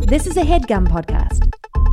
This is a HeadGum podcast.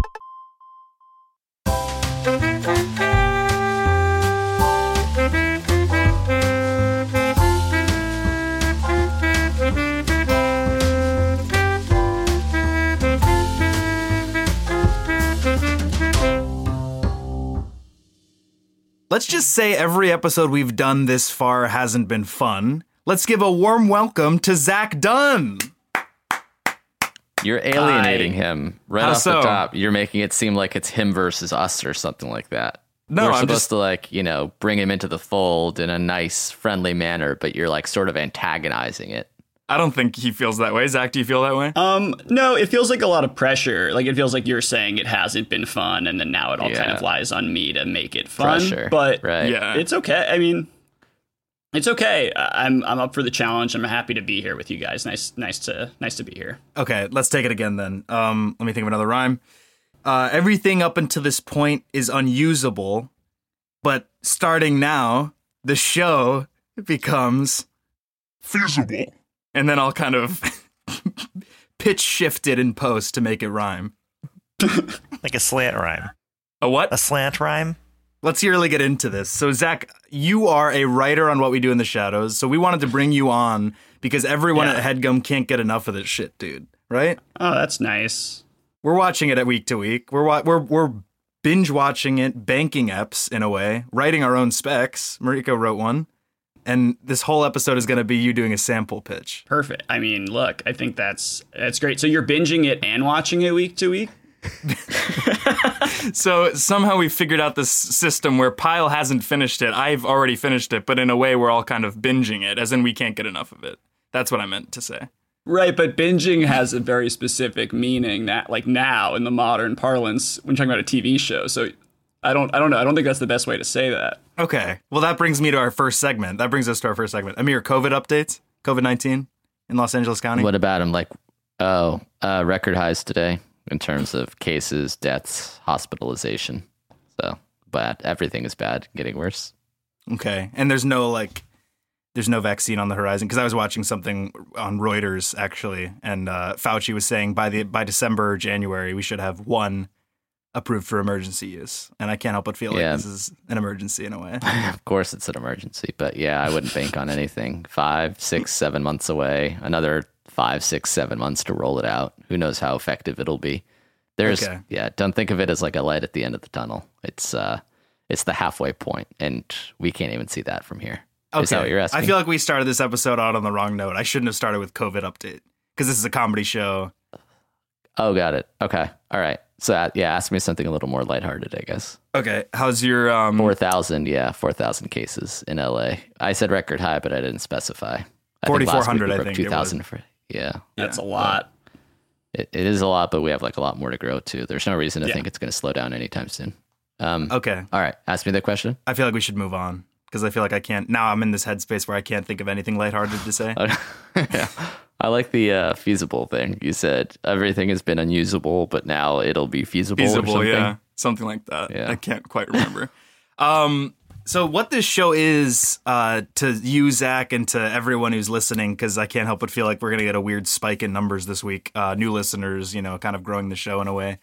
Let's just say every episode we've done this far hasn't been fun. Let's give a warm welcome to Zach Dunn. You're alienating him right off the top. You're making it seem like it's him versus us or something like that. No, we're I'm supposed just to, like, you know, bring him into the fold in a nice, friendly manner, but you're like sort of antagonizing it. I don't think he feels that way. Zach, do you feel that way? No, it feels like a lot of pressure. Like, it feels like you're saying it hasn't been fun, and then now it all kind of lies on me to make it fun. Pressure, but right. Yeah. It's okay. I mean, it's okay. I'm up for the challenge. I'm happy to be here with you guys. Nice to be here. Okay, let's take it again then. Let me think of another rhyme. Everything up until this point is unusable, but starting now, the show becomes feasible. And then I'll kind of pitch shift it in post to make it rhyme. Like a slant rhyme. A what? A slant rhyme? Let's really get into this. So, Zach, you are a writer on What We Do in the Shadows, so we wanted to bring you on because everyone at HeadGum can't get enough of this shit, dude. Right? Oh, that's nice. We're watching it at week to week. We're binge watching it, banking eps in a way, writing our own specs. Mariko wrote one. And this whole episode is going to be you doing a sample pitch. Perfect. I mean, look, I think that's great. So you're binging it and watching it week to week? So somehow we figured out this system where Pyle hasn't finished it. I've already finished it, but in a way we're all kind of binging it, as in we can't get enough of it. That's what I meant to say. Right, but binging has a very specific meaning that, like, now in the modern parlance when you're talking about a TV show. So I don't know. I don't think that's the best way to say that. Okay. Well, that brings me to our first segment. That brings us to our first segment. Amir, COVID updates? COVID-19 in Los Angeles County? What about him? Like, record highs today in terms of cases, deaths, hospitalization. So bad. Everything is bad, getting worse. Okay. And there's no vaccine on the horizon, because I was watching something on Reuters, actually, and Fauci was saying by December or January, we should have one approved for emergency use. And I can't help but feel like this is an emergency in a way. Of course it's an emergency, but yeah, I wouldn't bank on anything. 5, 6, 7 months away, another 5, 6, 7 months to roll it out. Who knows how effective it'll be. Don't think of it as like a light at the end of the tunnel. It's the halfway point, and we can't even see that from here. Okay. Is that what you're asking? I feel like we started this episode out on the wrong note. I shouldn't have started with COVID update, because this is a comedy show. Oh, got it. Okay. All right. So, ask me something a little more lighthearted, I guess. Okay. How's your... 4,000 cases in LA. I said record high, but I didn't specify. 4,400, I think. 2,000. That's a lot. It is a lot, but we have like a lot more to grow too. There's no reason to think it's going to slow down anytime soon. Okay. All right. Ask me the question. I feel like we should move on, because I feel like I can't... Now I'm in this headspace where I can't think of anything lighthearted to say. Yeah. I like the feasible thing. You said everything has been unusable, but now it'll be feasible or something. Yeah. Something like that. Yeah. I can't quite remember. So what this show is, to you, Zach, and to everyone who's listening, because I can't help but feel like we're going to get a weird spike in numbers this week. New listeners, kind of growing the show in a way.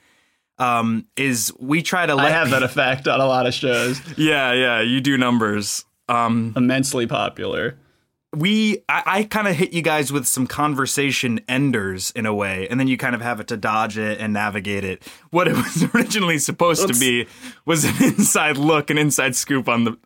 Is we try to I have that effect on a lot of shows. Yeah, you do numbers. Immensely popular. I kind of hit you guys with some conversation enders in a way, and then you kind of have it to dodge it and navigate it. What it was originally supposed to be was an inside look, an inside scoop on the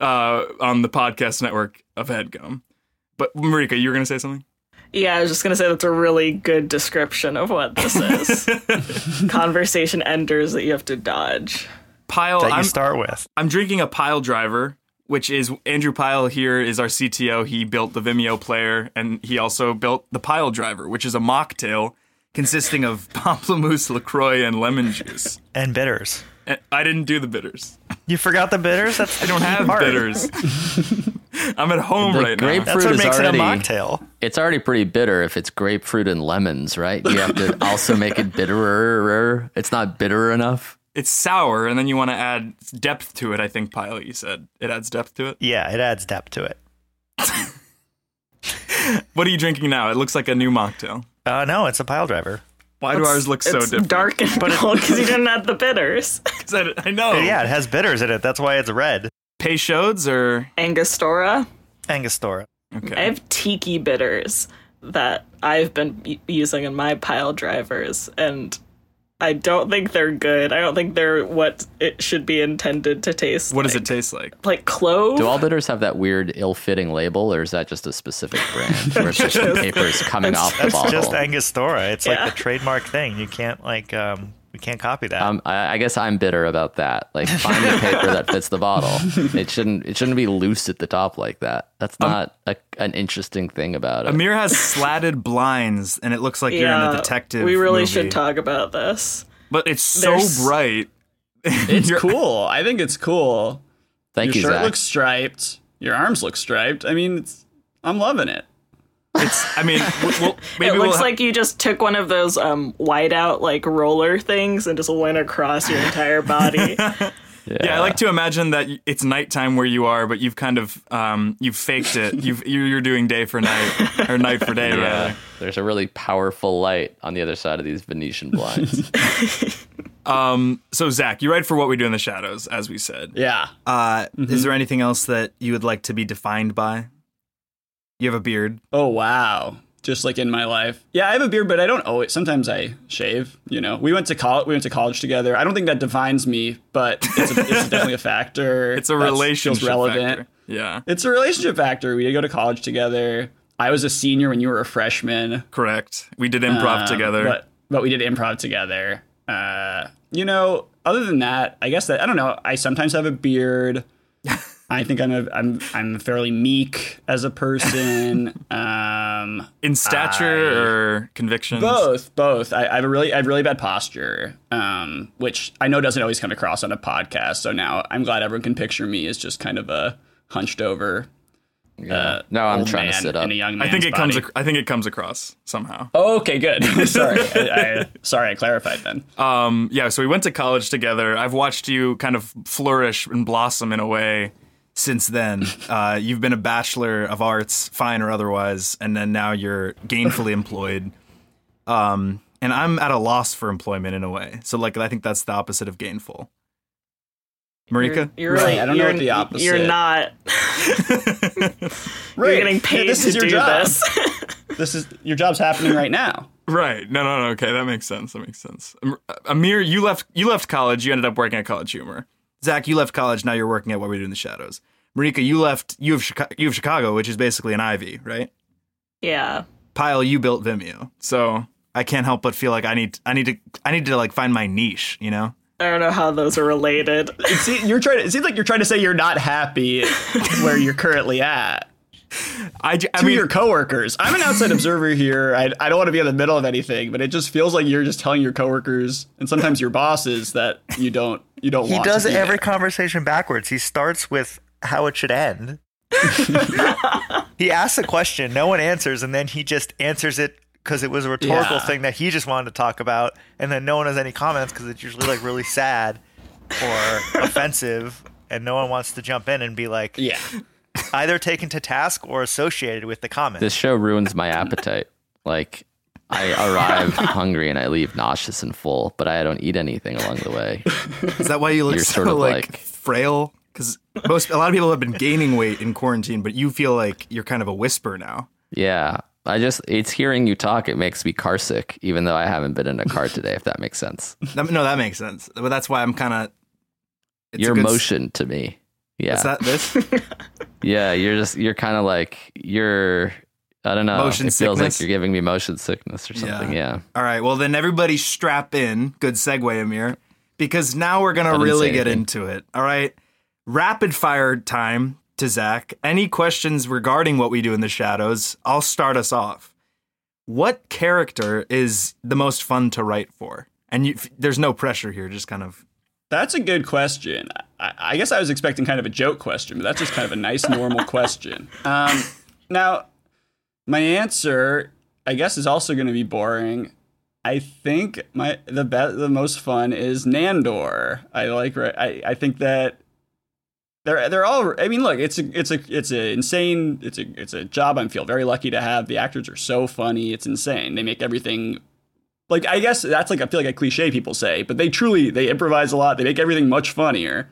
podcast network of HeadGum. But Marika, you were going to say something? Yeah, I was just going to say that's a really good description of what this is. Conversation enders that you have to dodge. Pyle, That you start with. I'm drinking a Pyle Driver, which is Andrew Pyle here is our CTO. He built the Vimeo player, and he also built the Pyle Driver, which is a mocktail consisting of pamplemousse, LaCroix, and lemon juice. And bitters. And I didn't do the bitters. You forgot the bitters? I don't have bitters. I'm at home right now. That's what makes it a mocktail. It's already pretty bitter if it's grapefruit and lemons, right? You have to also make it bitterer. It's not bitter enough. It's sour, and then you want to add depth to it, I think, Pyle, you said. It adds depth to it? Yeah, it adds depth to it. What are you drinking now? It looks like a new mocktail. No, it's a Pyle Driver. Why do ours look so it's different? dark and gold because you didn't have the bitters. I know. Yeah, it has bitters in it. That's why it's red. Peychaud's or Angostura. Angostura. okay. I have tiki bitters that I've been using in my pile drivers, and I don't think they're good. I don't think they're what it should be intended to taste. What does it taste like? Like clove. Do all bitters have that weird ill-fitting label, or is that just a specific brand where it's just the papers coming off the It's bottle? just Angostura. It's Yeah. like the trademark thing. You can't we can't copy that. I guess I'm bitter about that. Like, find the paper that fits the bottle. It shouldn't be loose at the top like that. That's not an interesting thing about it. Amir has slatted blinds, and it looks like you're in a detective We really movie. should talk about this. But it's so There's- bright. It's cool. I think it's cool. Thank Your you, shirt Zach. looks striped. Your arms look striped. I mean, I'm loving it. I mean, maybe It looks we'll like you just took one of those whiteout like roller things and just went across your entire body. Yeah, I like to imagine that it's nighttime where you are, but you've kind of you've faked it. You're doing day for night or night for day, Yeah, rather. there's a really powerful light on the other side of these Venetian blinds. So Zach, you write for What We Do in the Shadows, as we said. Yeah. Is there anything else that you would like to be defined by? You have a beard. Oh, wow. Just like in my life. Yeah, I have a beard, but I don't always. Sometimes I shave, you know. We went to college together. I don't think that defines me, but it's definitely a factor. It's a that relationship feels relevant. factor. Yeah, It's a relationship factor. We did go to college together. I was a senior when you were a freshman. correct. We did improv together. But we did improv together. You know, other than that, I guess that I don't know. I sometimes have a beard. I think I'm fairly meek as a person. In stature or convictions? Both. I have really bad posture, which I know doesn't always come across on a podcast. So now I'm glad everyone can picture me as just kind of a hunched over. No, I'm old trying to man sit up. in a young I think man's it comes. body. I think it comes across somehow. Oh, okay, good. Sorry, I clarified then. Yeah. So we went to college together. I've watched you kind of flourish and blossom in a way since then. You've been a bachelor of arts, fine or otherwise, and then now you're gainfully employed. And I'm at a loss for employment in a way. So like I think that's the opposite of gainful. Marika? You're really, I don't know what the opposite. You're not. You're getting paid this to is your do job. this. Your job's happening right now. Right. No. Okay, that makes sense. Amir, you left college. You ended up working at College Humor. Zach, you left college. Now you're working at What We Do in the Shadows. Marika, you left U of Chicago, which is basically an Ivy, right? Yeah. Pyle, you built Vimeo. So I can't help but feel like I need to like find my niche, you know? I don't know how those are related. It seems like you're trying to say you're not happy where you're currently at. I To mean, your coworkers. I'm an outside observer here. I don't want to be in the middle of anything, but it just feels like you're just telling your coworkers and sometimes your bosses that you don't He want does to be every there. conversation backwards. He starts with how it should end. He asks a question, no one answers, and then he just answers it because it was a rhetorical Yeah. thing that he just wanted to talk about, and then no one has any comments because it's usually like really sad or offensive, and no one wants to jump in and be like Yeah. either taken to task or associated with the comment. This show ruins my appetite. Like, I arrive hungry and I leave nauseous and full, but I don't eat anything along the way. is that why you look You're so sort of like like- frail? Because a lot of people have been gaining weight in quarantine, but you feel like you're kind of a whisper now. Yeah. It's hearing you talk. It makes me car sick, even though I haven't been in a car today, if that makes sense. No, that makes sense. But that's why I'm kind of. Your motion to me. Yeah. Is that this? Yeah. You're kind of like, I don't know. Motion it feels sickness? like you're giving me motion sickness or something. Yeah. All right. Well, then everybody strap in. Good segue, Amir. Because now we're going I to didn't really say get anything. into it. All right. Rapid fire time to Zach. Any questions regarding What We Do in the Shadows? I'll start us off. What character is the most fun to write for? And there's no pressure here, just kind of. That's a good question. I guess I was expecting kind of a joke question, but that's just kind of a nice, normal question. Now, my answer, I guess, is also going to be boring. I think the most fun is Nandor. I think that they're all. I mean, look, it's a job I feel very lucky to have. The actors are so funny, it's insane. They make everything Like, I guess that's like, I feel like a cliche people say, but they improvise a lot. They make everything much funnier.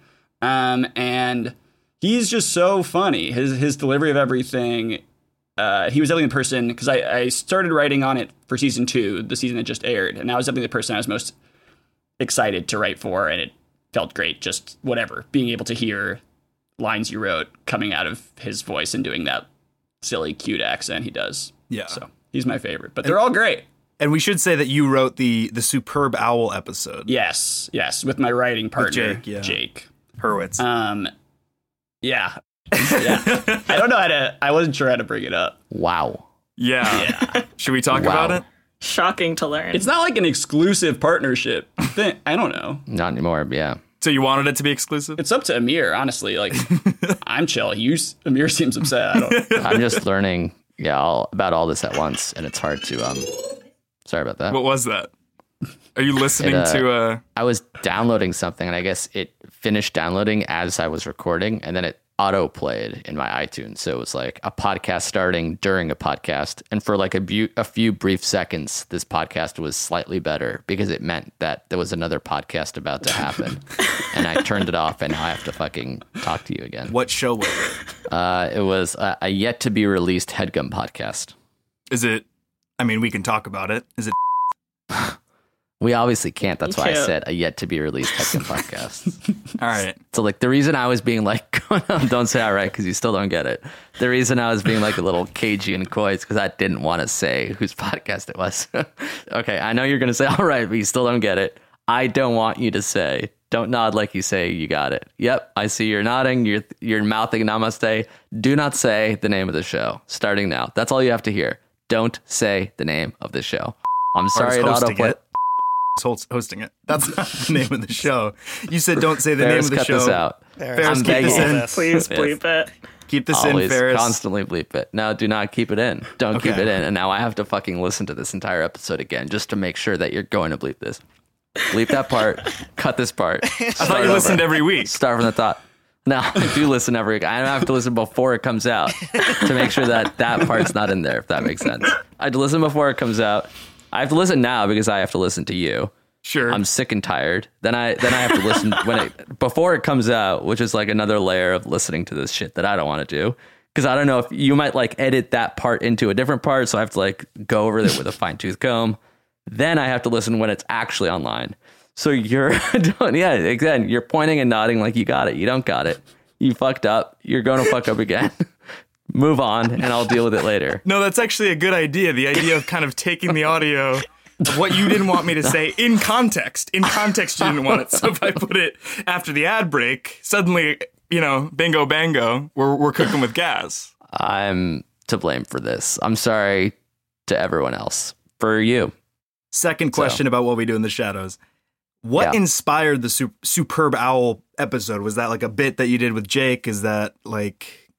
And he's just so funny. His delivery of everything. He was definitely the person, because I started writing on it for season 2, the season that just aired. And that was definitely the person I was most excited to write for. And it felt great. Just whatever, being able to hear lines you wrote coming out of his voice and doing that silly, cute accent he does. Yeah. So he's my favorite, but they're all great. And we should say that you wrote the Superb Owl episode. Yes, with my writing partner, Jake Hurwitz. Yeah. I don't know I wasn't sure how to bring it up. Wow. Yeah. Should we talk about it? Shocking to learn. It's not like an exclusive partnership thing. I don't know. Not anymore, yeah. So you wanted it to be exclusive? It's up to Amir, honestly. Like, I'm chill. Amir seems upset. I'm just learning, about all this at once, and it's hard to, sorry about that. What was that? Are you listening to I was downloading something, and I guess it finished downloading as I was recording, and then it auto-played in my iTunes. So it was like a podcast starting during a podcast. And for like a few brief seconds, this podcast was slightly better because it meant that there was another podcast about to happen. And I turned it off, and now I have to fucking talk to you again. What show was it? It was a yet-to-be-released HeadGum podcast. Is it, I mean, we can talk about it. Is it? We obviously can't. That's why I said a yet-to-be-released HeadGum podcast. All right. So, like, the reason I was being like, don't say all right, because you still don't get it. The reason I was being like a little cagey and coy is because I didn't want to say whose podcast it was. Okay, I know you're going to say all right, but you still don't get it. I don't want you to say, don't nod like you say you got it. Yep, I see you're nodding, you're mouthing namaste. Do not say the name of the show, starting now. That's all you have to hear. Don't say the name of the show. I'm sorry it autoplay. Hosting it. That's not the name of the show. You said don't say the Ferris, name of the cut show. This out. Ferris, keep this in. Please bleep it. Keep this Always in, Ferris. Constantly bleep it. No, do not keep it in. Don't keep it in. And now I have to fucking listen to this entire episode again just to make sure that you're going to bleep this. Bleep that part. Cut this part. I thought you listened every week. Start from the top. No, I do listen every week. I have to listen before it comes out to make sure that part's not in there, if that makes sense. I have to listen before it comes out. I have to listen now because I have to listen to you. Sure. I'm sick and tired. Then I have to listen before it comes out, which is like another layer of listening to this shit that I don't want to do. Because I don't know if you might like edit that part into a different part. So I have to like go over it with a fine tooth comb. Then I have to listen when it's actually online. So again, you're pointing and nodding like you got it. You don't got it. You fucked up. You're going to fuck up again. Move on, and I'll deal with it later. No, that's actually a good idea. The idea of kind of taking the audio of what you didn't want me to say in context. In context, you didn't want it. So if I put it after the ad break, suddenly, bingo bango, we're cooking with gas. I'm to blame for this. I'm sorry to everyone else. For you. Second question about what we do in the shadows. What inspired the Superb Owl episode? Was that like a bit that you did with Jake? Is that like...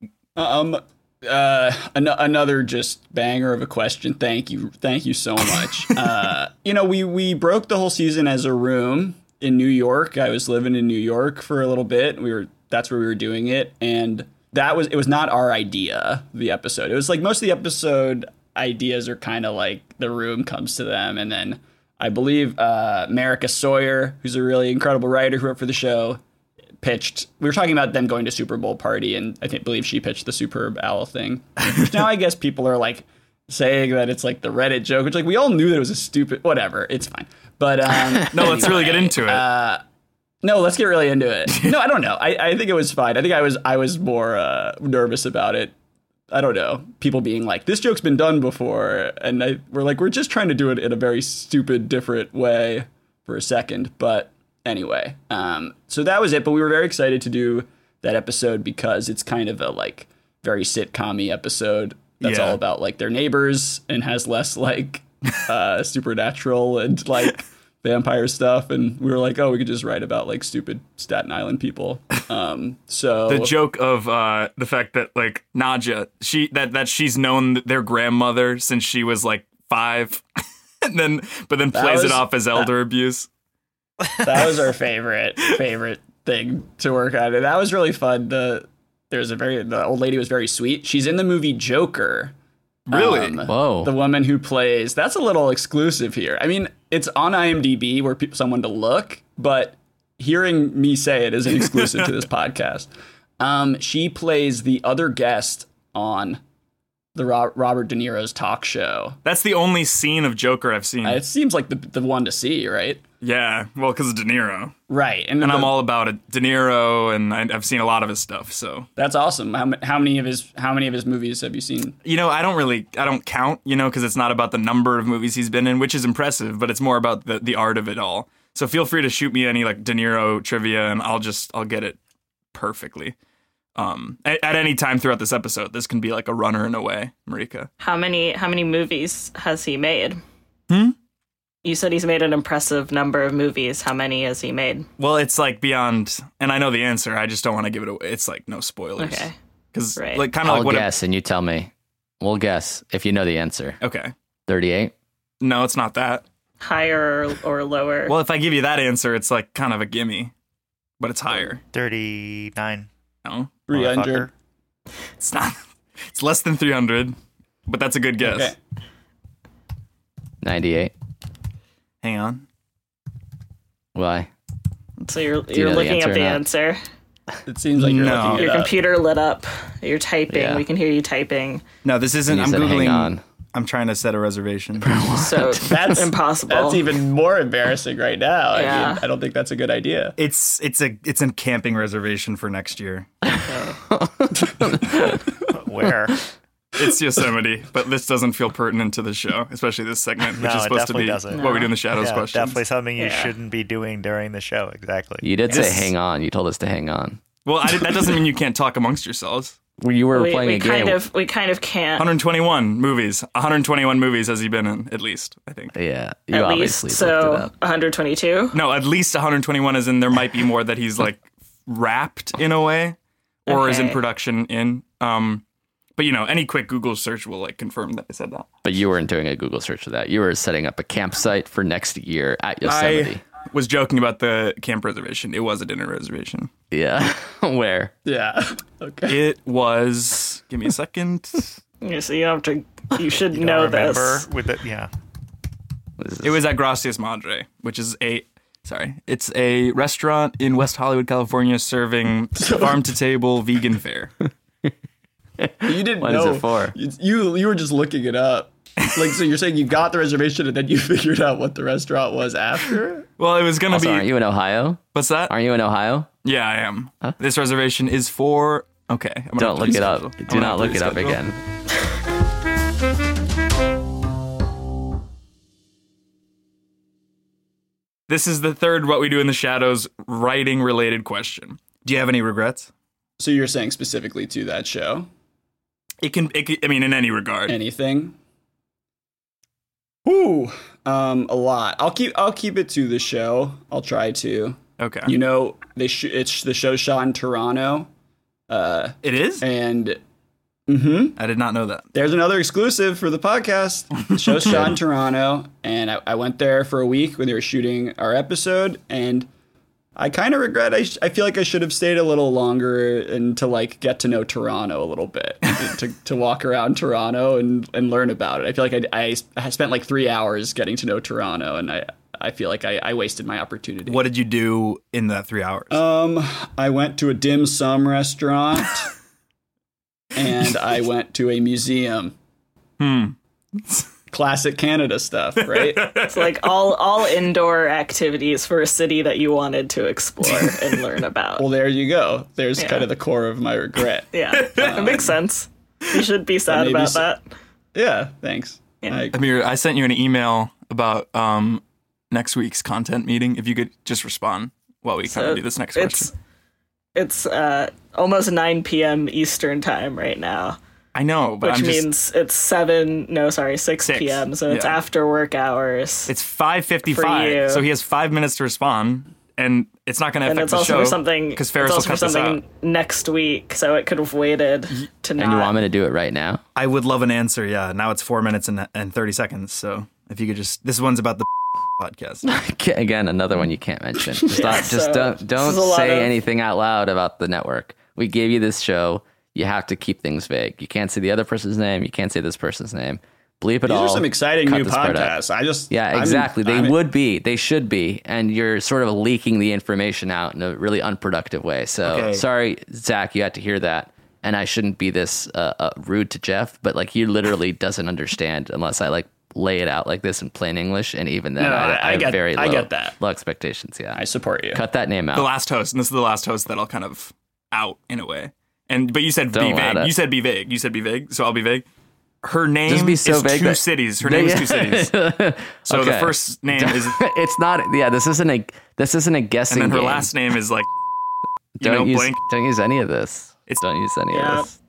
Another just banger of a question. Thank you so much. We broke the whole season as a room in New York. I was living in New York for a little bit. That's where we were doing it, and it was not our idea. The episode. It was like most of the episode ideas are kind of like the room comes to them, and then I believe Marika Sawyer, who's a really incredible writer who wrote for the show, pitched. We were talking about them going to Super Bowl party, and I believe she pitched the Superb Owl thing. Now I guess people are like saying that it's like the Reddit joke, which like we all knew that it was a stupid whatever. It's fine, but no, let's really get into it. No, let's get really into it. No, I don't know. I think it was fine. I think I was more nervous about it. I don't know. People being like, this joke's been done before, and we're just trying to do it in a very stupid, different way for a second, but. Anyway, so that was it. But we were very excited to do that episode because it's kind of a like very sitcom-y episode that's all about like their neighbors and has less like supernatural and like vampire stuff. And we were like, oh, we could just write about like stupid Staten Island people. So the joke of the fact that like Nadja, that she's known their grandmother since she was like 5, and then plays it off as elder abuse. That was our favorite thing to work on. And that was really fun. The old lady was very sweet. She's in the movie Joker. Really? Whoa. The woman who plays, that's a little exclusive here. I mean, it's on IMDb where someone to look, but hearing me say it isn't exclusive to this podcast. She plays the other guest on the Robert De Niro's talk show. That's the only scene of Joker I've seen. It seems like the one to see, right? Yeah, well, because of De Niro. Right. And I'm all about it. De Niro, and I've seen a lot of his stuff, so. That's awesome. How many of his movies have you seen? You know, I don't count, you know, because it's not about the number of movies he's been in, which is impressive, but it's more about the art of it all. So feel free to shoot me any like De Niro trivia, and I'll get it perfectly. At any time throughout this episode, this can be like a runner and away, Marika. How many movies has he made? You said he's made an impressive number of movies. How many has he made? Well, it's like beyond, and I know the answer. I just don't want to give it away. It's like no spoilers. Okay. Because Right. like kind of I'll like what guess, and you tell me. We'll guess if you know the answer. Okay. 38? No, it's not that. Higher or lower? Well, if I give you that answer, it's like kind of a gimme, but it's higher. 39. No, 300. it's not. It's less than 300, but that's a good guess. Okay. 98? Hang on. Why? So you're know the looking answer up or the not? answer. It seems like you're No. looking it Your up. computer lit up. You're typing. Yeah. We can hear you typing. No, this isn't. You I'm said googling. hang on. I'm trying to set a reservation. So That's impossible. That's even more embarrassing right now. I Yeah. mean, I don't think that's a good idea. It's a camping reservation for next year. Where? It's Yosemite, but this doesn't feel pertinent to the show, especially this segment, which No, is it supposed to definitely be doesn't. what we do in the shadows Yeah, questions. definitely something you Yeah. shouldn't be doing during the show. Exactly. You did say This- hang on. You told us to hang on. Well, that doesn't mean you can't talk amongst yourselves. You were playing we a game. we kind of can't. 121 movies. 121 movies has he been in, at least, I think. Yeah, you At obviously least looked it so up. 122. No, at least 121 is in. There might be more that he's like wrapped in a way, or is in Okay. production in. But you know, any quick Google search will like confirm that I said that. But you weren't doing a Google search for that. You were setting up a campsite for next year at Yosemite. I was joking about the camp reservation. It was a dinner reservation. Yeah. Where? Yeah. Okay. It was. Give me a second. Yeah, so you have to. You should Don't know remember this. with it. Yeah. What is this? It was at Gracias Madre, which is it's a restaurant in West Hollywood, California, serving farm to table vegan fare. You didn't What is know. it for? You were just looking it up. Like, so you're saying you got the reservation and then you figured out what the restaurant was after? Well, it was gonna Also, be. aren't you in Ohio? What's that? Aren't you in Ohio? Yeah, I am. This reservation is for. Okay, I'm gonna Don't have to look it up. reschedule. I'm Do gonna not have to look it up reschedule. again. This is the third What We Do in the Shadows writing related question. Do you have any regrets? So you're saying specifically to that show? It can, I mean, in any regard. Anything? Ooh, a lot. I'll keep it to the show. I'll try to. Okay. You know, it's the show shot in Toronto, It is? and I did not know that. there's another exclusive for the podcast. The show's shot in Toronto, and I went there for a week when they were shooting our episode, and I kind of regret. I feel like I should have stayed a little longer and to like get to know Toronto a little bit, to walk around Toronto and learn about it. I feel like I spent like 3 hours getting to know Toronto, and I feel like I wasted my opportunity. What did you do in that 3 hours? I went to a dim sum restaurant, and I went to a museum. Classic Canada stuff, right? It's like all indoor activities for a city that you wanted to explore and learn about. Well, there you go. There's Yeah. kind of the core of my regret. Yeah, it makes sense. You should be sad maybe about so- that. Yeah, thanks. Yeah. Amir, I sent you an email about next week's content meeting. If you could just respond while we kind of do this next question. It's almost 9 p.m. Eastern time right now, I know, but which I'm just. means it's 6 6, p.m. So it's yeah. after work hours. It's For 5:55, you. so he has 5 minutes to respond, and it's not going to and affect it's the also show for something. because It's Ferris will also for cut this out. something next week, so it could have waited to not. And you want me to do it right now? I would love an answer. Yeah, now it's 4 minutes and 30 seconds. So if you could just, this one's about the podcast. Again, another one you can't mention. Just, so don't this is a lot say of- anything out loud about the network. We gave you this show. You have to keep things vague. You can't say the other person's name. You can't say this person's name. Bleep it These all. are some exciting cut new this part out. podcasts. Yeah, exactly. They would be. They should be. And you're sort of leaking the information out in a really unproductive way. So sorry, Zach, you had to hear that. And I shouldn't be this rude to Jeff, but like he literally doesn't understand unless I like lay it out like this in plain English. And even then, I have very low expectations. Yeah, I support you. Cut that name out. The last host, and this is the last host that I'll kind of out in a way. But you said be vague. You said be vague. You said be vague. So I'll be vague. Her name is two cities. Her name is two cities. So the first name is. It's not. Yeah, this isn't a guessing. And then her game. last name is like. Don't use any of this. Don't use any of this.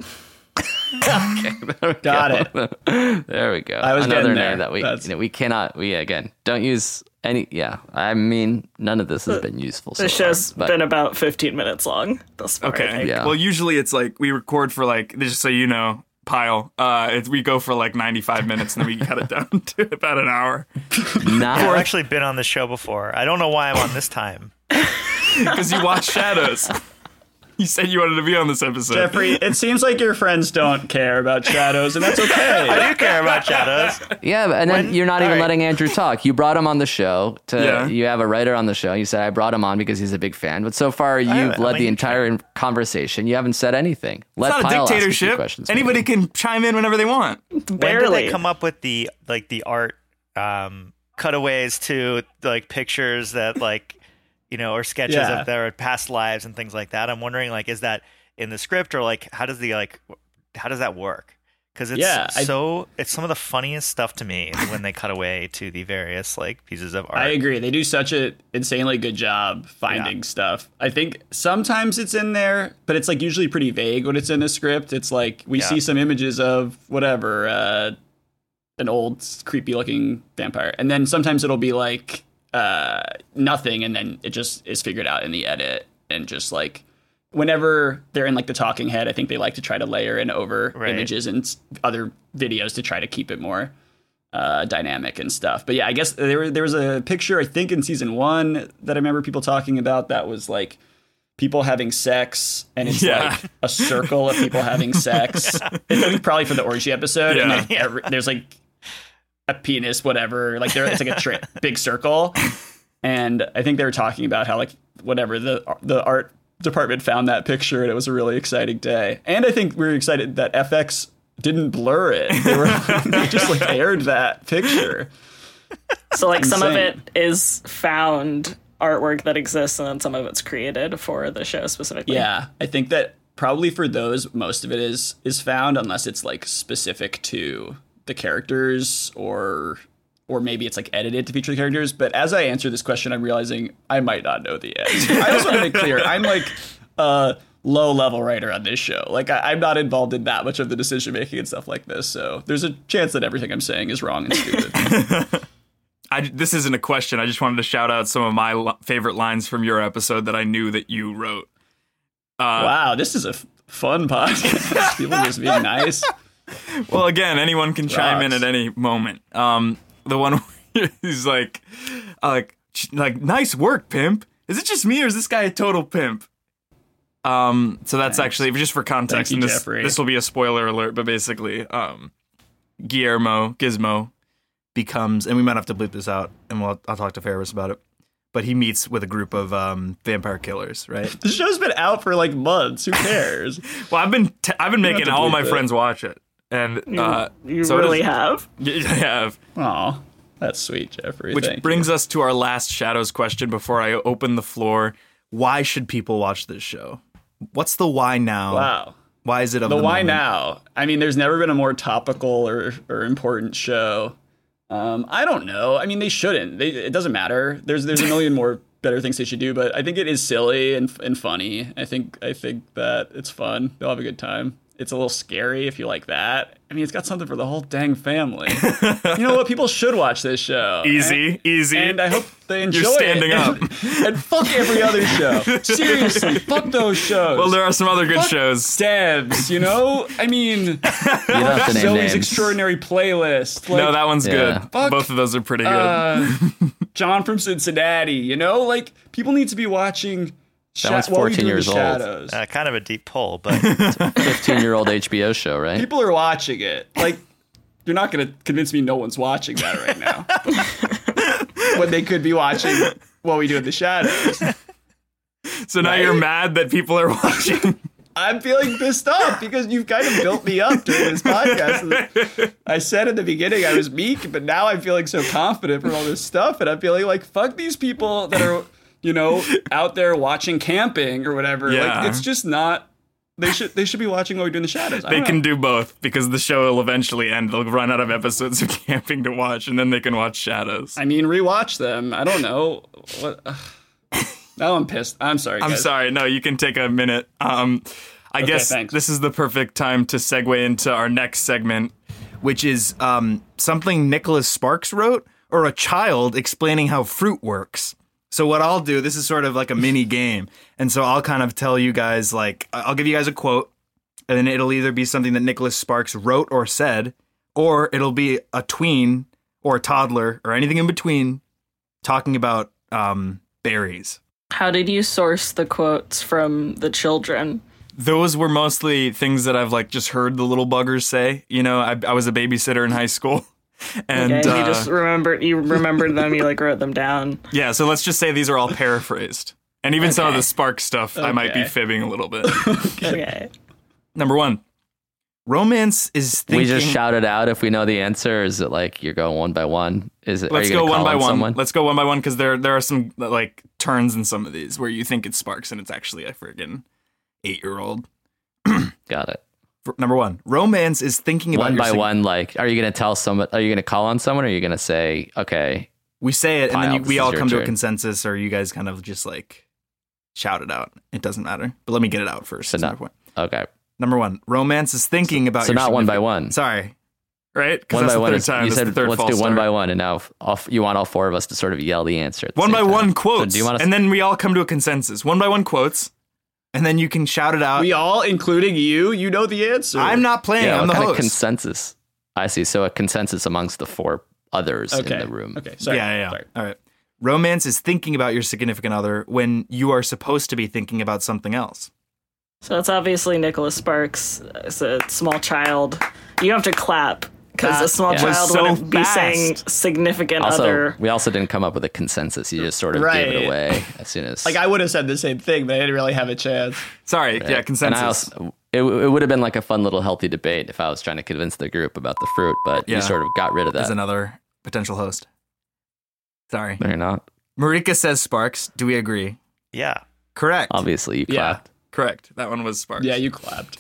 Okay, got it. There we go. I was another name that we cannot. Don't use any. Yeah, I mean, none of this has been useful. The show's been about 15 minutes long thus far. Okay. Yeah. Well, usually it's like we record for like just so you know. Pile. We go for like 95 minutes and then we cut it down to about an hour. I've actually been on the show before. I don't know why I'm on this time. Because you watch Shadows. You said you wanted to be on this episode. Jeffrey, it seems like your friends don't care about Shadows, and that's okay. I do care about Shadows. Yeah, and then you're not even letting Andrew talk. You brought him on the show. You have a writer on the show. You said, I brought him on because he's a big fan. But so far, you've led the entire conversation. You haven't said anything. It's not a dictatorship. Anybody can chime in whenever they want. When did they come up with the art cutaways to like pictures that like... or sketches of their past lives and things like that. I'm wondering, like, is that in the script or like how does that work? Because it's it's some of the funniest stuff to me when they cut away to the various like pieces of art. I agree. They do such an insanely good job finding stuff. I think sometimes it's in there, but it's like usually pretty vague when it's in the script. It's like we see some images of whatever, an old creepy looking vampire, and then sometimes it'll be like. Nothing, and then it just is figured out in the edit, and just like whenever they're in like the talking head, I think they like to try to layer in over images and other videos to try to keep it more dynamic and stuff. But yeah, I guess there was a picture I think in season 1 that I remember people talking about that was like people having sex, and it's like a circle of people having sex. It's probably for the orgy episode, and like, there's like a penis, whatever, like it's like a big circle, and I think they were talking about how like whatever the art department found that picture, and it was a really exciting day. And I think we were excited that FX didn't blur it; they just like aired that picture. So like some of it is found artwork that exists, and then some of it's created for the show specifically. Yeah, I think that probably for those, most of it is found, unless it's like specific to the characters or maybe it's like edited to feature the characters. But as I answer this question, I'm realizing I might not know the answer. I also want to make clear, I'm like a low level writer on this show. Like I'm not involved in that much of the decision making and stuff like this. So there's a chance that everything I'm saying is wrong and stupid. This isn't a question. I just wanted to shout out some of my favorite lines from your episode that I knew that you wrote. Wow, this is a fun podcast. People just being nice. Well, again, anyone can chime in at any moment. The one where he's like, nice work, pimp. Is it just me or is this guy a total pimp? So that's actually just for context. Thank you, and this will be a spoiler alert, but basically, Gizmo becomes, and we might have to bleep this out, and I'll talk to Ferris about it. But he meets with a group of vampire killers, right? The show's been out for like months. Who cares? Well, I've been making all my friends watch it. And you so really have? I have. Aw, that's sweet, Jeffrey. Which brings us to our last Shadows question before I open the floor. Why should people watch this show? What's the why now? Wow. Why is it of the moment? why now? I mean, there's never been a more topical or important show. I don't know. I mean, they shouldn't. It doesn't matter. There's a million more better things they should do, but I think it is silly and funny. I think that it's fun. They'll have a good time. It's a little scary if you like that. I mean, it's got something for the whole dang family. You know what? People should watch this show. Easy. And I hope they enjoy You're standing up. And fuck every other show. Seriously, fuck those shows. Well, there are some other good shows. Debs, you know? I mean, you don't have to name Zoe's names. Extraordinary Playlist. Like, no, that one's good. Both of those are pretty good. John from Cincinnati, you know? Like, people need to be watching... That one's 14 years old. Kind of a deep pull, but it's a 15-year-old HBO show, right? People are watching it. Like, You're not going to convince me no one's watching that right now. When they could be watching What We Do in the Shadows. So now you're mad that people are watching. I'm feeling pissed off because you've kind of built me up during this podcast. I said in the beginning I was meek, but now I'm feeling so confident from all this stuff, and I'm feeling like, fuck these people that are, out there watching camping or whatever. Yeah. Like, it's just not. They should be watching What We Do in the Shadows. They can do both because the show will eventually end. They'll run out of episodes of camping to watch, and then they can watch Shadows. I mean, rewatch them. I don't know what. Now I'm pissed. I'm sorry, guys. I'm sorry. No, you can take a minute. I guess thanks. This is the perfect time to segue into our next segment, which is something Nicholas Sparks wrote, or a child explaining how fruit works. So what I'll do, this is sort of like a mini game. And so I'll kind of tell you guys, like, I'll give you guys a quote, and then it'll either be something that Nicholas Sparks wrote or said, or it'll be a tween or a toddler or anything in between talking about berries. How did you source the quotes from the children? Those were mostly things that I've just heard the little buggers say. I was a babysitter in high school. And you just remembered them, you wrote them down. Yeah, so let's just say these are all paraphrased. And even some of the Spark stuff, I might be fibbing a little bit. Okay. Number 1. Romance is thinking... We just shout it out if we know the answer. Is it you're going one by one? Let's go one by one. Let's go one by one because there are some turns in some of these where you think it's Sparks and it's actually a friggin' 8-year-old. Got it. Number 1, romance is thinking about one by one. Are you going to tell someone? Are you going to call on someone? Or are you going to say, okay? We say it, and then we all come to a turn. consensus, or you guys kind of just shout it out. It doesn't matter. But let me get it out first. Okay. Number 1, romance is thinking about. So not one by one. Sorry, right? One by one. You said let's do one by one, and now you want all 4 of us to sort of yell the answer. One by one quotes, so do you want and then we all come to a consensus. One by one quotes. And then you can shout it out. We all, including you know the answer. I'm not playing. I'm the host. host. Consensus. I see. So a consensus amongst the 4 others in the room. Okay. Sorry. Yeah. Sorry. All right. Romance is thinking about your significant other when you are supposed to be thinking about something else. So it's obviously Nicholas Sparks. It's a small child. You have to clap because a small child wouldn't be saying significant other. We also didn't come up with a consensus. You just sort of gave it away as soon as. I would have said the same thing, but I didn't really have a chance. Sorry. Right. Yeah, consensus. And it would have been a fun little healthy debate if I was trying to convince the group about the fruit, but you sort of got rid of that. As another potential host. Sorry. No, you're not. Marika says Sparks. Do we agree? Yeah. Correct. Obviously, you clapped. Correct. That one was Sparks. Yeah, you clapped.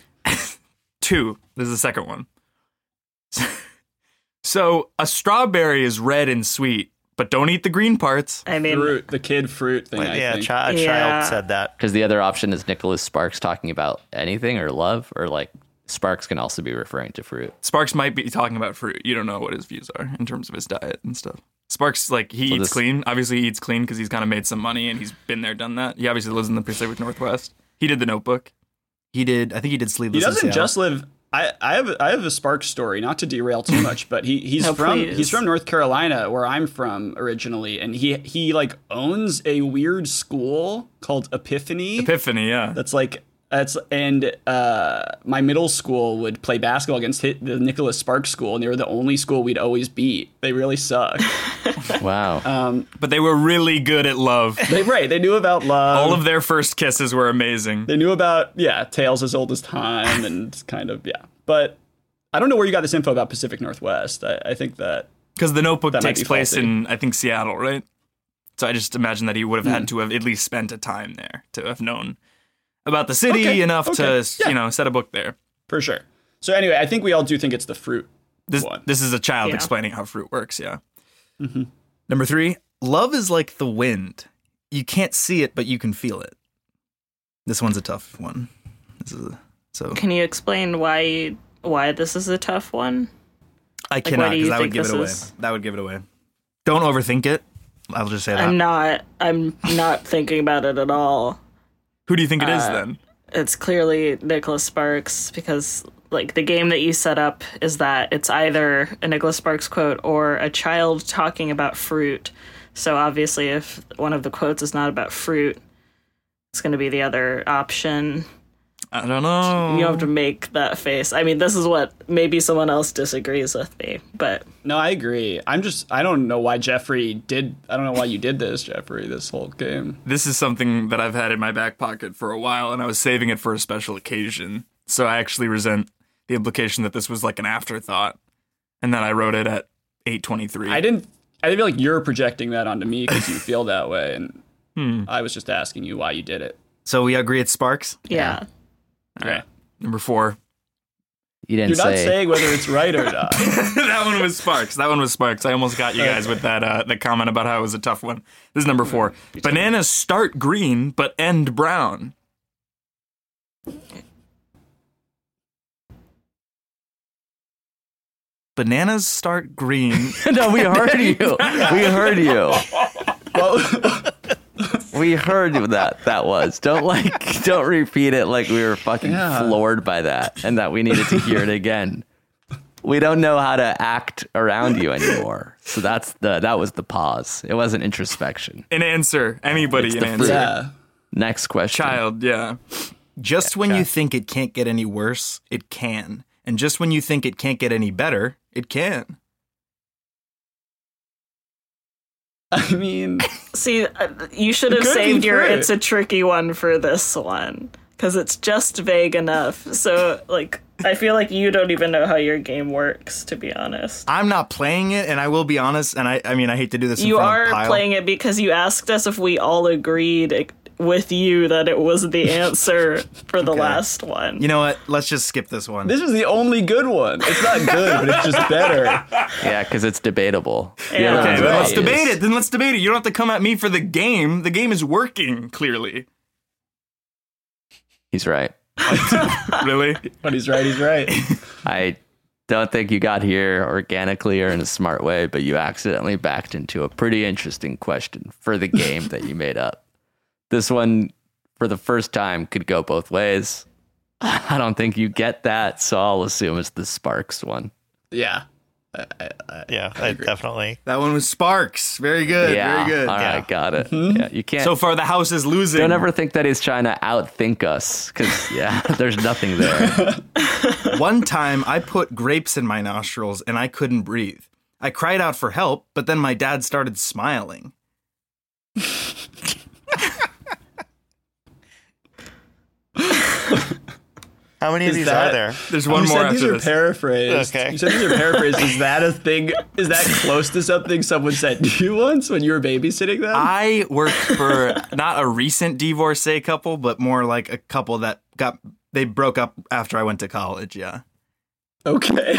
2. This is the second one. So, a strawberry is red and sweet, but don't eat the green parts. I mean, fruit, the kid fruit thing. A child said that. Because the other option is Nicholas Sparks talking about anything or love, or Sparks can also be referring to fruit. Sparks might be talking about fruit. You don't know what his views are in terms of his diet and stuff. Sparks, he eats clean. Obviously, he eats clean because he's kind of made some money and he's been there, done that. He obviously lives in the Pacific Northwest. He did The Notebook. I think he did Sleepless. He doesn't just live. I have a Sparks story, not to derail too much, but he's from North Carolina, where I'm from originally, and he owns a weird school called Epiphany. Epiphany, yeah. My middle school would play basketball against the Nicholas Sparks school, and they were the only school we'd always beat. They really sucked. Wow. But they were really good at love. They knew about love. All of their first kisses were amazing. They knew about, tales as old as time and kind of, But I don't know where you got this info about Pacific Northwest. I think that... Because The Notebook takes place in, I think, Seattle, right? So I just imagine that he would have had to have at least spent a time there to have known about the city enough to, set a book there. For sure. So anyway, I think we all do think it's the fruit one. This is a child explaining how fruit works, yeah. Mm-hmm. Number 3, love is like the wind. You can't see it, but you can feel it. This one's a tough one. Can you explain why this is a tough one? I cannot, because that would give it away. That would give it away. Don't overthink it. I'll just say that. I'm not thinking about it at all. Who do you think it is then? It's clearly Nicholas Sparks, because the game that you set up is that it's either a Nicholas Sparks quote or a child talking about fruit. So obviously if one of the quotes is not about fruit, it's going to be the other option. I don't know. You have to make that face. I mean, this is what maybe someone else disagrees with me, but No, I agree. I don't know why I don't know why you did this, Jeffrey, this whole game. This is something that I've had in my back pocket for a while, and I was saving it for a special occasion. So I actually resent the implication that this was like an afterthought, and that I wrote it at 8:23. I didn't feel like you're projecting that onto me because you feel that way, and I was just asking you why you did it. So we agree it's Sparks? yeah. All right. Number 4. You didn't You're not say. saying whether it's right or not. That one was Sparks. I almost got you guys with that the comment about how it was a tough one. This is number 4. Bananas start green but end brown. Bananas start green. No, we heard you. We heard you. We heard that was. Don't repeat it like we were fucking floored by that and that we needed to hear it again. We don't know how to act around you anymore. So that was the pause. It wasn't introspection. An answer. Anybody It's an the answer. fruit. Yeah. Next question. Child, yeah. Just when you think it can't get any worse, it can. And just when you think it can't get any better, it can. I mean, See, you should have Could be saved your fruit. "it's a tricky one" for this one because it's just vague enough. So, like, I feel like you don't even know how your game works, to be honest. I'm not playing it, and I will be honest, and I mean, I hate to do this in You front are of Pyle. playing it because you asked us if we all agreed with you that it was the answer for the last one. You know what? Let's just skip this one. this is the only good one. It's not good, but it's just better. Yeah, because it's debatable. The Yeah. other Okay, one's well, what let's it debate is. it. Then let's debate it. You don't have to come at me for the game. The game is working, clearly. He's right. Really? But he's right, he's right. I don't think you got here organically or in a smart way, but you accidentally backed into a pretty interesting question for the game that you made up. This one, for the first time, could go both ways. I don't think you get that, so I'll assume it's the Sparks one. Yeah. I definitely. That one was Sparks. Very good. Yeah, Very good. all right, got it. Yeah, you can't. So far, the house is losing. don't ever think that he's trying to outthink us, because there's nothing there. One time, I put grapes in my nostrils and I couldn't breathe. I cried out for help, but then my dad started smiling. How many of Is these that- are there? There's one more these after are this. paraphrased. Okay. You said these are paraphrased. Is that a thing? Is that close to something someone said to you once when you were babysitting them? I worked for not a recent divorcee couple, but more like a couple that they broke up after I went to college. Yeah. Okay.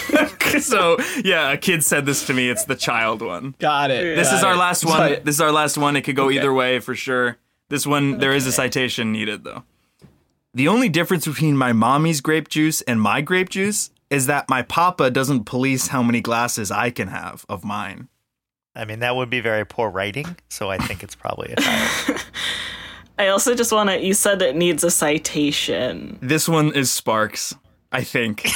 So yeah, a kid said this to me. It's the child one. Got it. This is got our it. last one. Sorry. This is our last one. It could go either way for sure. This one, there is a citation needed though. The only difference between my mommy's grape juice and my grape juice is that my papa doesn't police how many glasses I can have of mine. I mean, that would be very poor writing, so I think it's probably a child. I also just want to, you said it needs a citation. This one is Sparks, I think.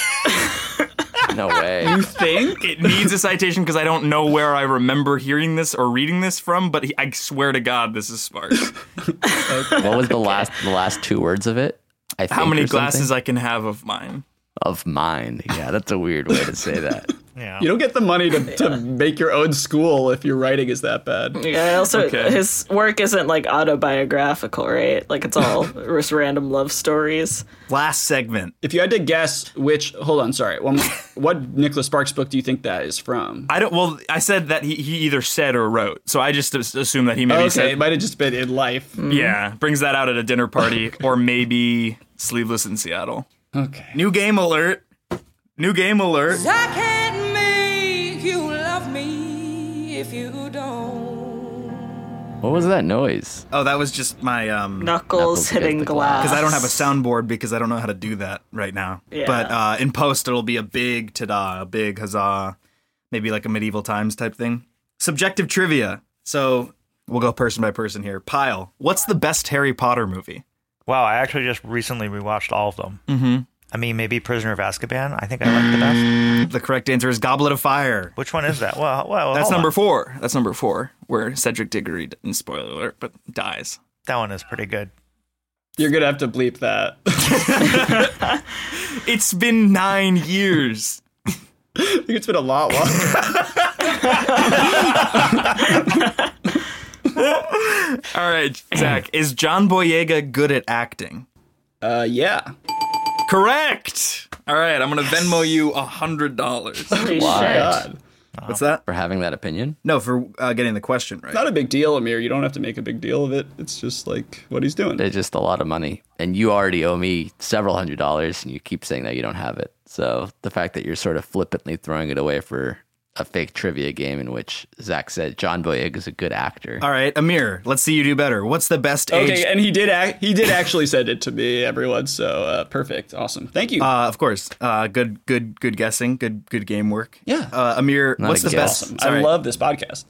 No way. You think? It needs a citation because I don't know where I remember hearing this or reading this from, but I swear to God, this is Sparks. What was the last two words of it? I think, How many or something? glasses I can have of mine. Of mine. Yeah, that's a weird way to say that. Yeah. You don't get the money to make your own school if your writing is that bad. Yeah, also, Okay. his work isn't like autobiographical, right? Like it's all just random love stories. Last segment. If you had to guess hold on, sorry. What Nicholas Sparks book do you think that is from? I said that he either said or wrote, so I just assumed that he maybe Okay, said. it might have just been in life. Yeah, brings that out at a dinner party, or maybe Sleeveless in Seattle. Okay. New game alert. New game alert. I can't make you love me if you don't. What was that noise? Oh, that was just my Knuckles hitting against the glass. because I don't have a soundboard because I don't know how to do that right now. Yeah. But in post, it'll be a big ta-da, a big huzzah, maybe like a medieval times type thing. Subjective trivia. So we'll go person by person here. Pyle, what's the best Harry Potter movie? Wow, I actually just recently rewatched all of them. Mm-hmm. I mean, maybe Prisoner of Azkaban. I think I like the best. The correct answer is Goblet of Fire. Which one is that? Well, That's hold number on. 4. That's number 4, where Cedric Diggory, spoiler alert, but dies. That one is pretty good. You're going to have to bleep that. It's been 9 years. I think it's been a lot longer. All right, Zach, is John Boyega good at acting? Yeah. Correct. All right, I'm going to Venmo you $100. Holy Why? shit. God. What's that? For having that opinion? No, for getting the question right. Not a big deal, Amir. You don't have to make a big deal of it. It's just like what he's doing. It's just a lot of money. And you already owe me several $100s, and you keep saying that you don't have it. So the fact that you're sort of flippantly throwing it away for a fake trivia game in which Zach said John Boyega is a good actor. All right, Amir, let's see you do better. What's the best age? Okay, and he did actually send it to me, everyone. So perfect, awesome, thank you. Of course. Good guessing. Good game work. Yeah. Amir, Not what's a the guess. best? Awesome. Sorry. I love this podcast.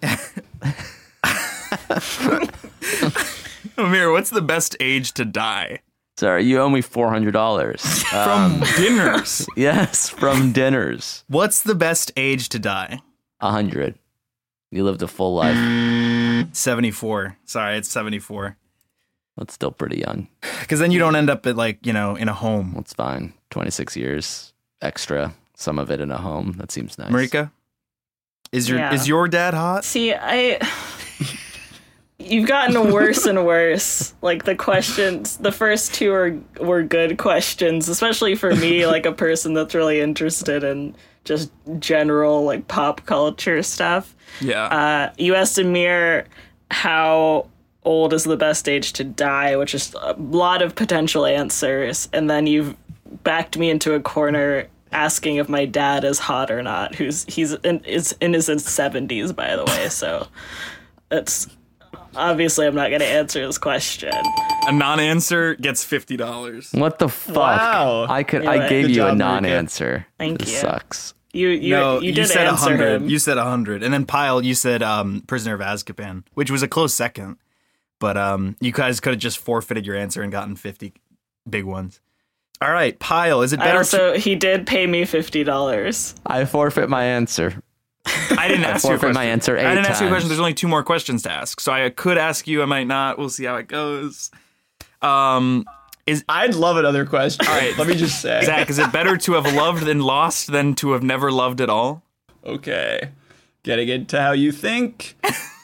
Amir, what's the best age to die? Sorry, you owe me $400. From dinners. Yes, from dinners. What's the best age to die? 100. You lived a full life. 74. Sorry, it's 74. That's still pretty young. Because then you don't end up at in a home. That's fine. 26 years extra. Some of it in a home. That seems nice. Marika, is your dad hot? See, you've gotten worse and worse. Like the questions, the first two were good questions, especially for me, like a person that's really interested in just general like pop culture stuff. Yeah. You asked Amir how old is the best age to die, which is a lot of potential answers, and then you've backed me into a corner asking if my dad is hot or not. He's in his 70s, by the way. So it's obviously I'm not going to answer this question. A non-answer gets $50. What the fuck? Wow. I You're gave right. you Good a job, non-answer. Thank This you. sucks. You did said answer 100. him. You said 100, and then Pyle, you said Prisoner of Azkaban, which was a close second. But you guys could have just forfeited your answer and gotten 50 big ones. All right, Pyle, is it better? He did pay me $50. I forfeit my answer. I didn't ask you a forfeit question. my answer 8 I didn't ask you a question. times. There's only 2 more questions to ask, so I could ask you. I might not. We'll see how it goes. I'd love another question. All right. Let me just say, Zach, is it better to have loved than lost than to have never loved at all? okay, getting into how you think.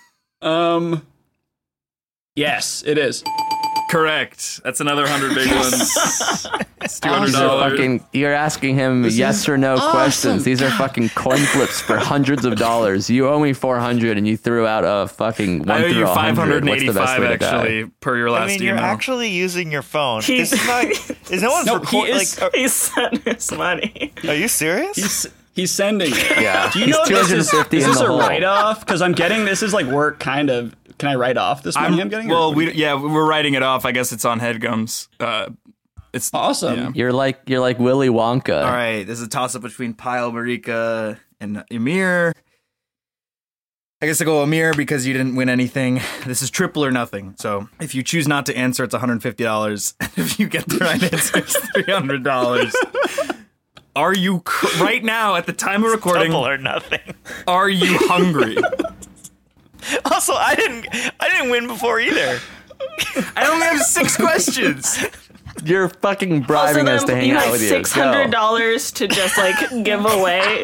Yes, it is. Correct. That's another 100 big ones. It's $200. You're asking him yes or no questions. These are fucking coin flips for hundreds of dollars. You owe me 400 and you threw out a fucking 1 I owe through you 100. What's the best 585 way to die? actually per your last I mean, email. you're actually using your phone. He- This is not. Is no one's No, recording? he is- Like, He sent his money. are you serious? He's sending it. Yeah. Do you He's know if this 250 is in this the a hole. write-off? Because I'm getting this is like work kind of. Can I write off this money I'm getting? Well, we're writing it off. I guess it's on HeadGums. It's awesome. yeah. You're like Willy Wonka. All right. This is a toss-up between Pyle, Marika, and Amir. I guess I go Amir because you didn't win anything. This is triple or nothing. So if you choose not to answer, it's $150. And if you get the right answer, it's $300. Are you right now at the time of recording? Double or nothing. Are you hungry? Also, I didn't win before either. I only have 6 questions. You're fucking bribing us to hang you out had with you. $600 to just like give away.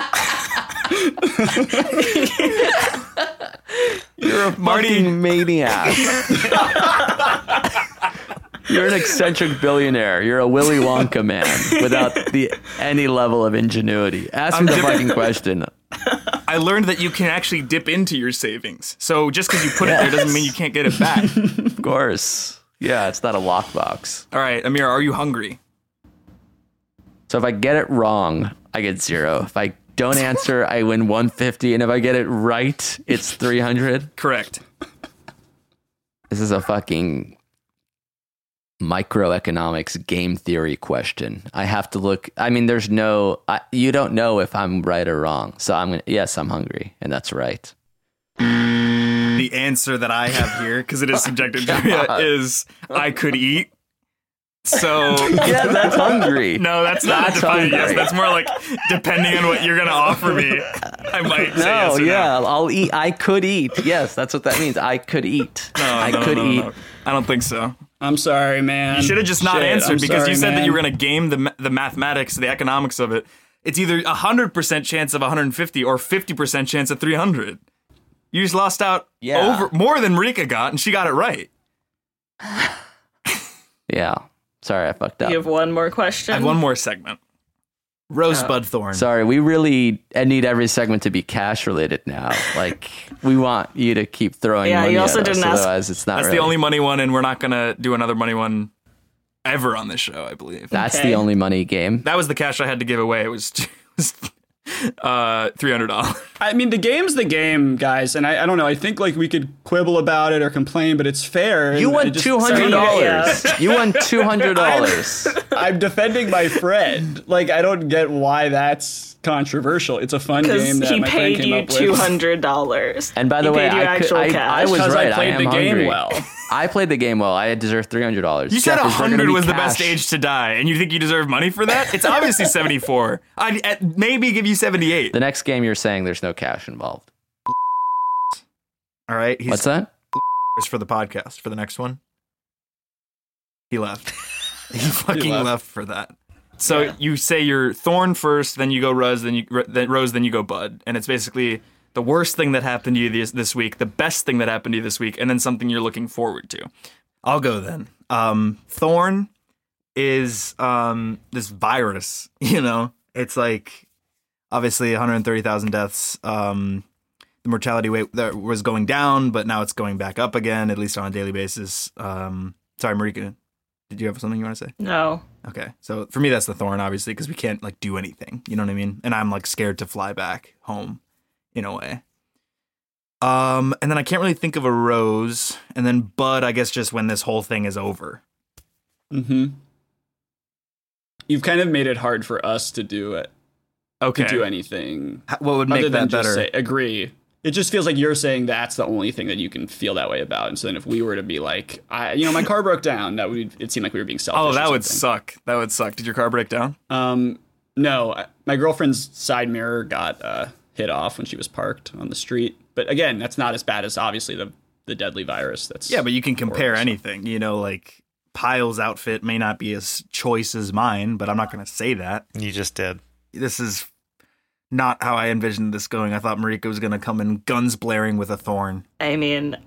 You're a Marty- fucking maniac. You're an eccentric billionaire. You're a Willy Wonka man without any level of ingenuity. Ask me the fucking question. I learned that you can actually dip into your savings. So just because you put it there doesn't mean you can't get it back. Of course. Yeah, it's not a lockbox. All right, Amir, are you hungry? So if I get it wrong, I get 0. If I don't answer, I win 150. And if I get it right, it's 300. Correct. This is a fucking microeconomics game theory question. I have to look. I mean, you don't know if I'm right or wrong. So yes, I'm hungry. And that's right. The answer that I have here, because it is subjective trivia, is I could eat. So Yeah, that's hungry. no, that's not That's defined. Yes, hungry. that's more like depending on what you're gonna offer me. I might say yes No, or yeah, no. I'll eat. I could eat. Yes, that's what that means. I could eat. I could eat. No. I don't think so. I'm sorry, man. You should have just not answered because you said man. that you were going to game the mathematics, the economics of it. It's either 100% chance of 150 or 50% chance of 300. You just lost out over more than Marika got, and she got it right. Yeah. Sorry, I fucked up. You have one more question? I have one more segment. Rosebud Thorn. Sorry, we really need every segment to be cash related now. Like, we want you to keep throwing money you also at us, didn't ask. otherwise it's not That's really. the only money one, and we're not going to do another money one ever on this show, I believe. That's Okay. the only money game. That was the cash I had to give away. It was $300. I mean, the game's the game, guys, and I don't know. I think like we could quibble about it or complain, but it's fair. You and won it just- $200. You won $200. I'm defending my friend. Like, I don't get why that's controversial. It's a fun game Because that he my friend paid came you up with. $200. And by the He way, paid you actual I cash. was Because right. I played am the game hungry. well. I played the game well. I deserve $300. You said Jeff, is there gonna 100 be was the cash? best age to die, and you think you deserve money for that? It's obviously 74. I'd maybe give you 78. The next game, you're saying there's no cash involved. All right. What's that? Is for the podcast for the next one. He left. He fucking left for that. So you say you're Thorn first, then you go Rose, then you go Bud, and it's basically the worst thing that happened to you this week, the best thing that happened to you this week, and then something you're looking forward to. I'll go then. Thorn is this virus. You know, it's like obviously 130,000 deaths. The mortality rate that was going down, but now it's going back up again, at least on a daily basis. Sorry, Marika, did you have something you want to say? No. Okay, so for me, that's the Thorn, obviously, because we can't like do anything. You know what I mean? And I'm like scared to fly back home, in a way. And then I can't really think of a Rose, and then Bud, I guess, just when this whole thing is over. Mm-hmm. You've kind of made it hard for us to do it. Okay, To do anything. What would make other than that better? just say, agree. It just feels like you're saying that's the only thing that you can feel that way about. And so then if we were to be like, my car broke down, it seemed like we were being selfish. Oh, or that would something. suck. That would suck. Did your car break down? No, my girlfriend's side mirror got hit off when she was parked on the street. But again, that's not as bad as obviously the deadly virus. That's Yeah, but you can compare anything. You know, like Pyle's outfit may not be as choice as mine, but I'm not going to say that. You just did. This is not how I envisioned this going. I thought Marika was going to come in guns blaring with a Thorn. I mean,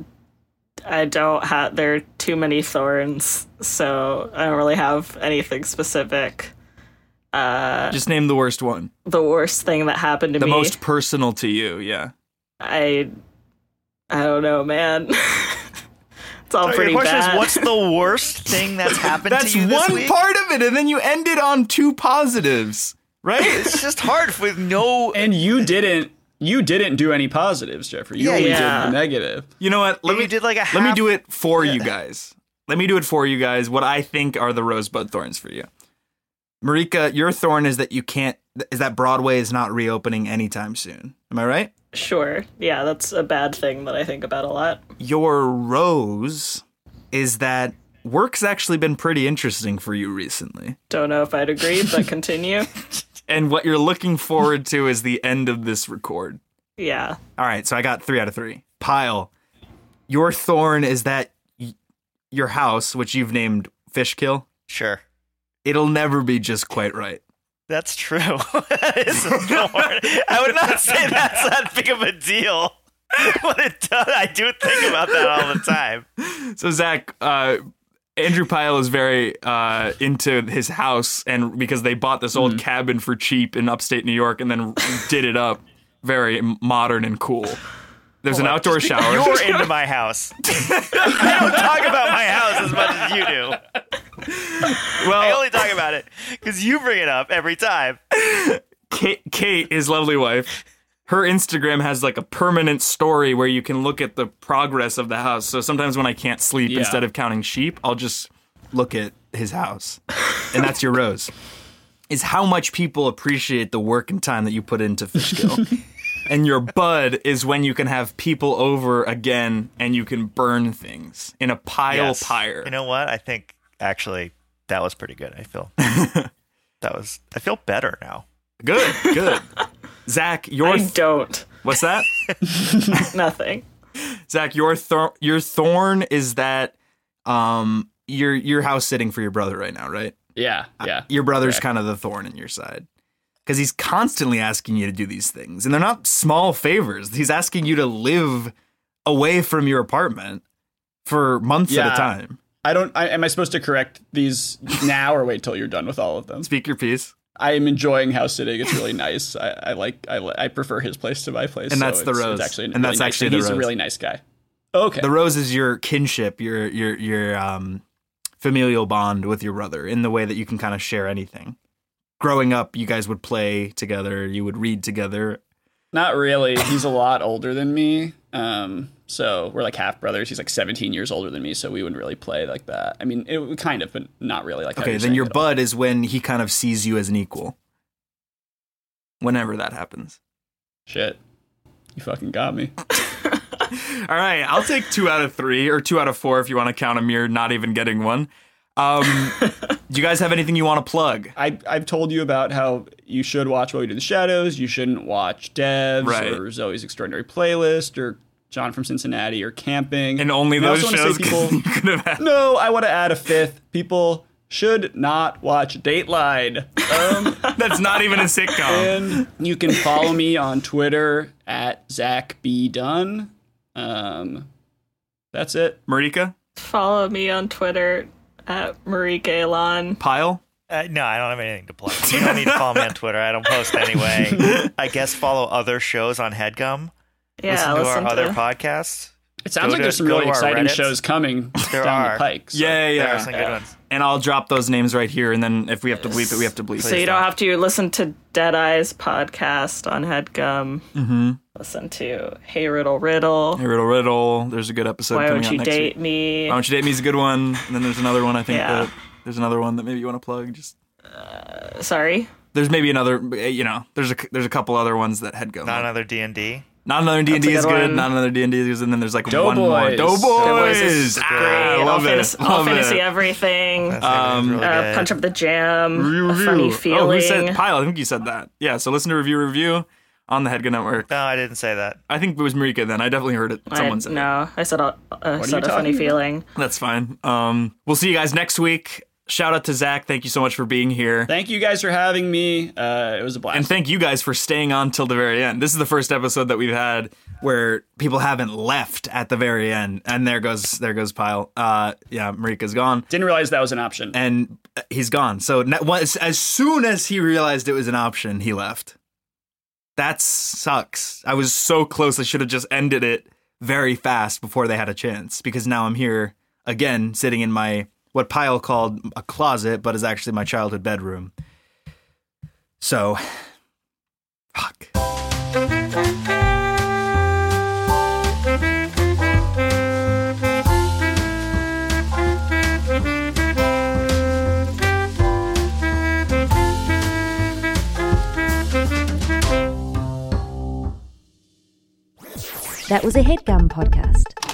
I don't have, there are too many thorns, so I don't really have anything specific. Just name the worst one. The worst thing that happened to The me. most personal to you, yeah. I don't know, man. It's all pretty Your question bad. is, what's the worst thing that's happened That's to you this one week? part of it, and then you ended on two positives, right? It's just hard with no. And you didn't do any positives, Jeffrey. You only did the negative. You know what? You did like a Let me half- do it for you guys. Let me do it for you guys. What I think are the Rosebud Thorns for you. Marika, your Thorn is that Broadway is not reopening anytime soon. Am I right? Sure. Yeah, that's a bad thing that I think about a lot. Your Rose is that work's actually been pretty interesting for you recently. Don't know if I'd agree, but continue. And what you're looking forward to is the end of this record. Yeah. All right, so I got 3 out of 3. Pyle, your Thorn is that your house, which you've named Fishkill, Sure. it'll never be just quite right. That's true. That is a thorn. I would not say that's that big of a deal. But it does. I do think about that all the time. So, Zach, Andrew Pyle is very into his house, and because they bought this old cabin for cheap in upstate New York and then did it up very modern and cool. There's an outdoor shower. You're into my house. I don't talk about my house as much as you do. Well, I only talk about it because you bring it up every time. Kate, his lovely wife, her Instagram has like a permanent story where you can look at the progress of the house. So sometimes when I can't sleep, instead of counting sheep, I'll just look at his house. And that's your Rose. Is how much people appreciate the work and time that you put into Fishkill. And your Bud is when you can have people over again and you can burn things in a pile pyre. You know what? I think actually that was pretty good. I feel I feel better now. Good. Zach, I don't. What's that? Nothing. Zach, your Thorn is that You're house sitting for your brother right now, right? Yeah. Your brother's Correct. kind of the thorn in your side. Because he's constantly asking you to do these things. And they're not small favors. He's asking you to live away from your apartment for months at a time. Am I supposed to correct these now or wait till you're done with all of them? Speak your piece. I am enjoying house sitting. It's really nice. I prefer his place to my place. And that's the Rose. It's actually and that's really actually nice. the He's Rose. a really nice guy. Okay. The Rose is your kinship, your familial bond with your brother in the way that you can kind of share anything. Growing up, you guys would play together. You would read together. Not really. He's a lot older than me. So we're like half brothers. He's like 17 years older than me. So we wouldn't really play like that. I mean, it would kind of, but not really like that. Okay, then your bud is when he kind of sees you as an equal. Whenever that happens. Shit. You fucking got me. All right, I'll take 2 out of 3 or 2 out of 4 if you want to count Amir not even getting one. Do you guys have anything you want to plug? I've told you about how you should watch What We Do in the Shadows. You shouldn't watch Devs or Zoe's Extraordinary Playlist or John from Cincinnati or Camping. And only those shows people, you could have had. No, I want to add a 5th. People should not watch Dateline. That's not even a sitcom. And you can follow me on Twitter at Zach B. Dunn. That's it. Marika? Follow me on Twitter at Marika Elon. Pyle? No, I don't have anything to plug. You don't need to follow me on Twitter. I don't post anyway. I guess follow other shows on HeadGum. Yeah, listen to our other podcasts. It sounds like there's some really exciting Reddits. shows coming down the pike. So. Yeah. There are some good ones. And I'll drop those names right here, and then if we have to bleep it, we have to bleep it. So you don't have to listen to Deadeye's podcast on HeadGum. Mm-hmm. Listen to Hey Riddle Riddle. Hey Riddle Riddle. There's a good episode Why coming Won't out You next Date week. Me? Why Won't You Date Me is a good one. And then there's another one, I think. Yeah. There's another one that maybe you want to plug. Just Sorry? There's maybe another, there's a couple other ones that HeadGum. Not another D&D. Not another D&D is good. one. Not another D&D is good. And then there's like Doughboys. one more. Doughboys is Doughboys. great. Love All it. Fantasy Everything. That's really good. Punch Up the Jam. Review. A Funny Oh, Feeling. who said, Pyle, I think you said that. Yeah, so listen to Review on the HeadGum Network. No, I didn't say that. I think it was Marika then. I definitely heard it. Someone said it. No, I said A Funny Feeling. That's fine. We'll see you guys next week. Shout out to Zach. Thank you so much for being here. Thank you guys for having me. It was a blast. And thank you guys for staying on till the very end. This is the first episode that we've had where people haven't left at the very end. And there goes Pyle. Yeah, Marika's gone. Didn't realize that was an option. And he's gone. So as soon as he realized it was an option, he left. That sucks. I was so close. I should have just ended it very fast before they had a chance. Because now I'm here again, sitting in my what Pyle called a closet, but is actually my childhood bedroom. So, fuck. That was a HeadGum podcast.